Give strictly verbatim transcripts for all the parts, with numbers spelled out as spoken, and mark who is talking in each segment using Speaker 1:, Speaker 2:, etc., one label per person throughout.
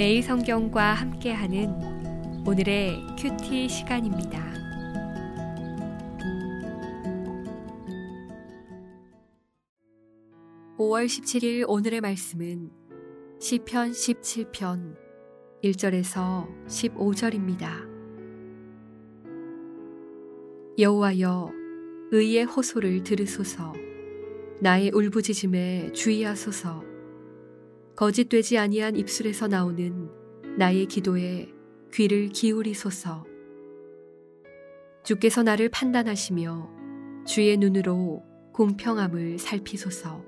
Speaker 1: 매일 성경과 함께하는 오늘의 큐티 시간입니다. 오월 십칠일 오늘의 말씀은 시편 십칠 편 일 절에서 십오 절입니다. 여호와여, 의의 호소를 들으소서. 나의 울부짖음에 주의하소서. 거짓되지 아니한 입술에서 나오는 나의 기도에 귀를 기울이소서. 주께서 나를 판단하시며 주의 눈으로 공평함을 살피소서.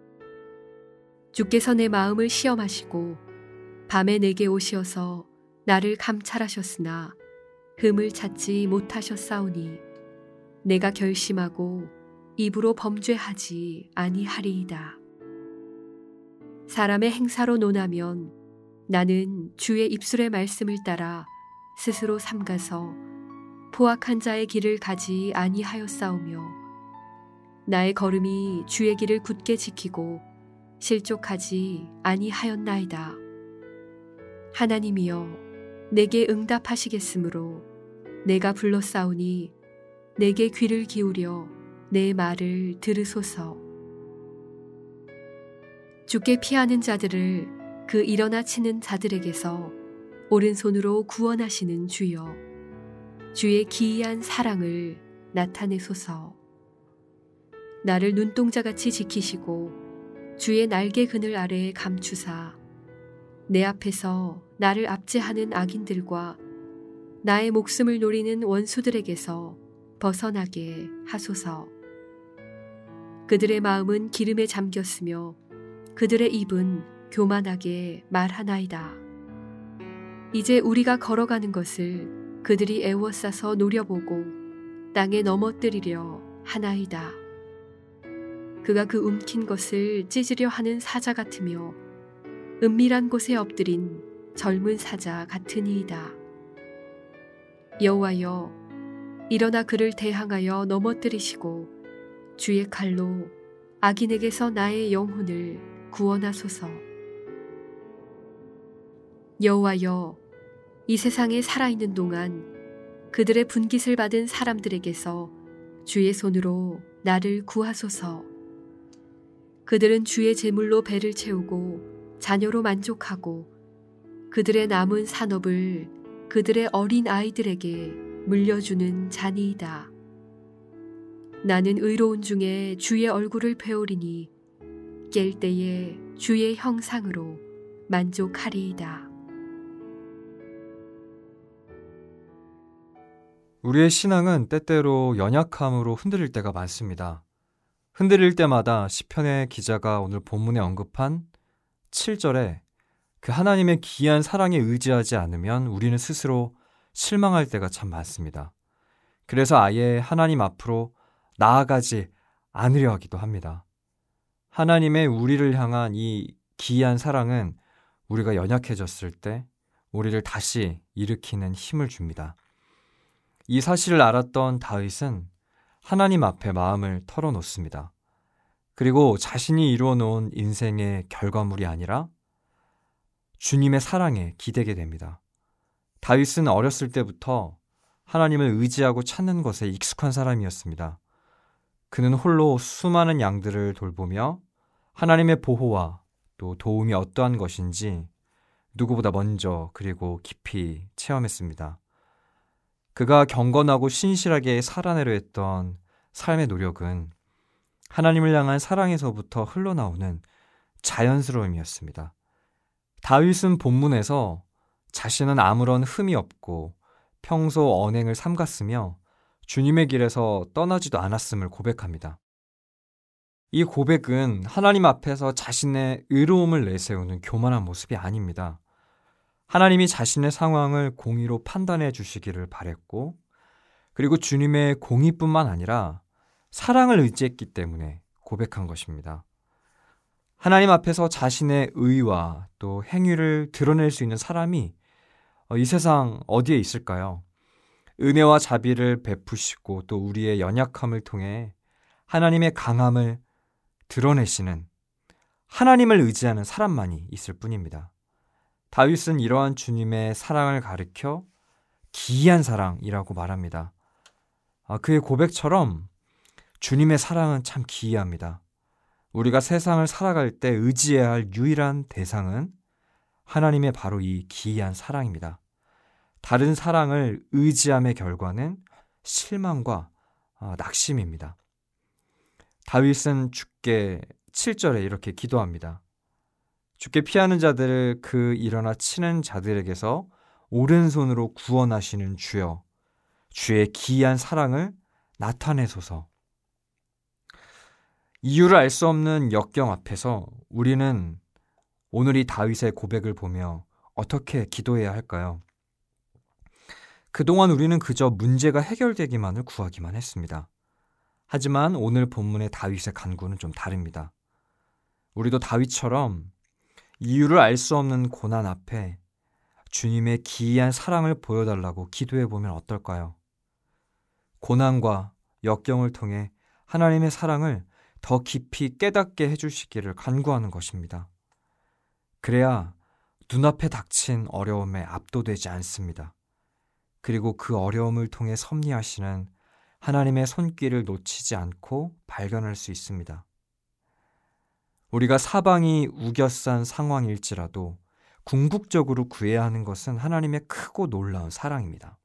Speaker 1: 주께서 내 마음을 시험하시고 밤에 내게 오시어서 나를 감찰하셨으나 흠을 찾지 못하셨사오니 내가 결심하고 입으로 범죄하지 아니하리이다. 사람의 행사로 논하면 나는 주의 입술의 말씀을 따라 스스로 삼가서 포악한 자의 길을 가지 아니하였사오며 나의 걸음이 주의 길을 굳게 지키고 실족하지 아니하였나이다. 하나님이여, 내게 응답하시겠으므로 내가 불렀사오니 내게 귀를 기울여 내 말을 들으소서. 주께 피하는 자들을 그 일어나 치는 자들에게서 오른손으로 구원하시는 주여, 주의 기이한 사랑을 나타내소서. 나를 눈동자같이 지키시고 주의 날개 그늘 아래에 감추사 내 앞에서 나를 압제하는 악인들과 나의 목숨을 노리는 원수들에게서 벗어나게 하소서. 그들의 마음은 기름에 잠겼으며 그들의 입은 교만하게 말하나이다. 이제 우리가 걸어가는 것을 그들이 애워싸서 노려보고 땅에 넘어뜨리려 하나이다. 그가 그 움킨 것을 찢으려 하는 사자 같으며 은밀한 곳에 엎드린 젊은 사자 같으니이다. 여호와여, 일어나 그를 대항하여 넘어뜨리시고 주의 칼로 악인에게서 나의 영혼을 구원하소서. 여호와여, 이 세상에 살아있는 동안 그들의 분깃을 받은 사람들에게서 주의 손으로 나를 구하소서. 그들은 주의 제물로 배를 채우고 자녀로 만족하고 그들의 남은 산업을 그들의 어린 아이들에게 물려주는 자니이다. 나는 의로운 중에 주의 얼굴을 배우리니 깰 때에 주의 형상으로 만족하리이다.
Speaker 2: 우리의 신앙은 때때로 연약함으로 흔들릴 때가 많습니다. 흔들릴 때마다 시편의 기자가 오늘 본문에 언급한 칠 절에 그 하나님의 기이한 사랑에 의지하지 않으면 우리는 스스로 실망할 때가 참 많습니다. 그래서 아예 하나님 앞으로 나아가지 않으려 하기도 합니다. 하나님의 우리를 향한 이 기이한 사랑은 우리가 연약해졌을 때 우리를 다시 일으키는 힘을 줍니다. 이 사실을 알았던 다윗은 하나님 앞에 마음을 털어놓습니다. 그리고 자신이 이루어놓은 인생의 결과물이 아니라 주님의 사랑에 기대게 됩니다. 다윗은 어렸을 때부터 하나님을 의지하고 찾는 것에 익숙한 사람이었습니다. 그는 홀로 수많은 양들을 돌보며 하나님의 보호와 또 도움이 어떠한 것인지 누구보다 먼저 그리고 깊이 체험했습니다. 그가 경건하고 신실하게 살아내려 했던 삶의 노력은 하나님을 향한 사랑에서부터 흘러나오는 자연스러움이었습니다. 다윗은 본문에서 자신은 아무런 흠이 없고 평소 언행을 삼갔으며 주님의 길에서 떠나지도 않았음을 고백합니다. 이 고백은 하나님 앞에서 자신의 의로움을 내세우는 교만한 모습이 아닙니다. 하나님이 자신의 상황을 공의로 판단해 주시기를 바랬고, 그리고 주님의 공의뿐만 아니라 사랑을 의지했기 때문에 고백한 것입니다. 하나님 앞에서 자신의 의와 또 행위를 드러낼 수 있는 사람이 이 세상 어디에 있을까요? 은혜와 자비를 베푸시고 또 우리의 연약함을 통해 하나님의 강함을 드러내시는 하나님을 의지하는 사람만이 있을 뿐입니다. 다윗은 이러한 주님의 사랑을 가리켜 기이한 사랑이라고 말합니다. 아, 그의 고백처럼 주님의 사랑은 참 기이합니다. 우리가 세상을 살아갈 때 의지해야 할 유일한 대상은 하나님의 바로 이 기이한 사랑입니다. 다른 사랑을 의지함의 결과는 실망과 아, 낙심입니다. 다윗은 주께 칠 절에 이렇게 기도합니다. 주께 피하는 자들을 그 일어나 치는 자들에게서 오른손으로 구원하시는 주여, 주의 기이한 사랑을 나타내소서. 이유를 알 수 없는 역경 앞에서 우리는 오늘 이 다윗의 고백을 보며 어떻게 기도해야 할까요? 그동안 우리는 그저 문제가 해결되기만을 구하기만 했습니다. 하지만 오늘 본문의 다윗의 간구는 좀 다릅니다. 우리도 다윗처럼 이유를 알 수 없는 고난 앞에 주님의 기이한 사랑을 보여달라고 기도해보면 어떨까요? 고난과 역경을 통해 하나님의 사랑을 더 깊이 깨닫게 해주시기를 간구하는 것입니다. 그래야 눈앞에 닥친 어려움에 압도되지 않습니다. 그리고 그 어려움을 통해 섭리하시는 하나님의 손길을 놓치지 않고 발견할 수 있습니다. 우리가 사방이 우겨싼 상황일지라도 궁극적으로 구해야 하는 것은 하나님의 크고 놀라운 사랑입니다.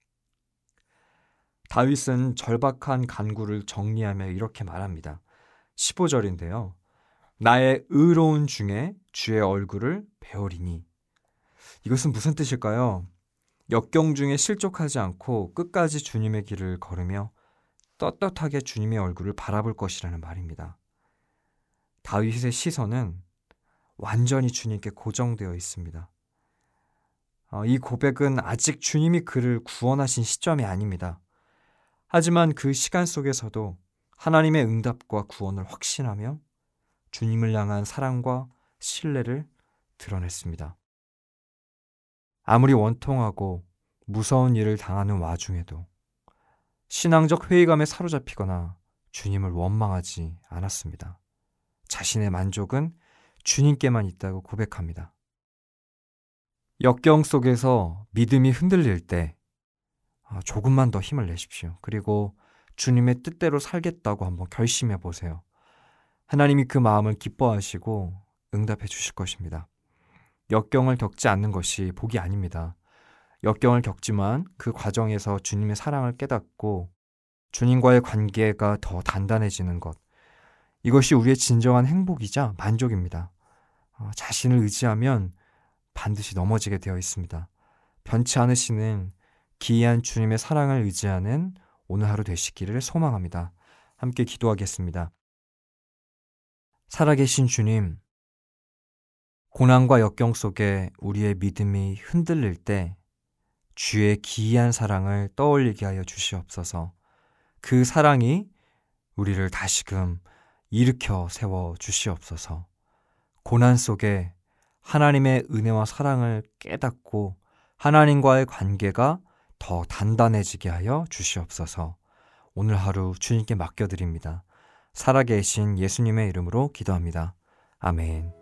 Speaker 2: 다윗은 절박한 간구를 정리하며 이렇게 말합니다. 십오 절인데요. 나의 의로운 중에 주의 얼굴을 배우리니. 이것은 무슨 뜻일까요? 역경 중에 실족하지 않고 끝까지 주님의 길을 걸으며 떳떳하게 주님의 얼굴을 바라볼 것이라는 말입니다. 다윗의 시선은 완전히 주님께 고정되어 있습니다. 이 고백은 아직 주님이 그를 구원하신 시점이 아닙니다. 하지만 그 시간 속에서도 하나님의 응답과 구원을 확신하며 주님을 향한 사랑과 신뢰를 드러냈습니다. 아무리 원통하고 무서운 일을 당하는 와중에도 신앙적 회의감에 사로잡히거나 주님을 원망하지 않았습니다. 자신의 만족은 주님께만 있다고 고백합니다. 역경 속에서 믿음이 흔들릴 때 조금만 더 힘을 내십시오. 그리고 주님의 뜻대로 살겠다고 한번 결심해 보세요. 하나님이 그 마음을 기뻐하시고 응답해 주실 것입니다. 역경을 겪지 않는 것이 복이 아닙니다. 역경을 겪지만 그 과정에서 주님의 사랑을 깨닫고 주님과의 관계가 더 단단해지는 것, 이것이 우리의 진정한 행복이자 만족입니다. 어, 자신을 의지하면 반드시 넘어지게 되어 있습니다. 변치 않으시는 기이한 주님의 사랑을 의지하는 오늘 하루 되시기를 소망합니다. 함께 기도하겠습니다. 살아계신 주님, 고난과 역경 속에 우리의 믿음이 흔들릴 때 주의 기이한 사랑을 떠올리게 하여 주시옵소서. 그 사랑이 우리를 다시금 일으켜 세워 주시옵소서. 고난 속에 하나님의 은혜와 사랑을 깨닫고 하나님과의 관계가 더 단단해지게 하여 주시옵소서. 오늘 하루 주님께 맡겨드립니다. 살아계신 예수님의 이름으로 기도합니다. 아멘.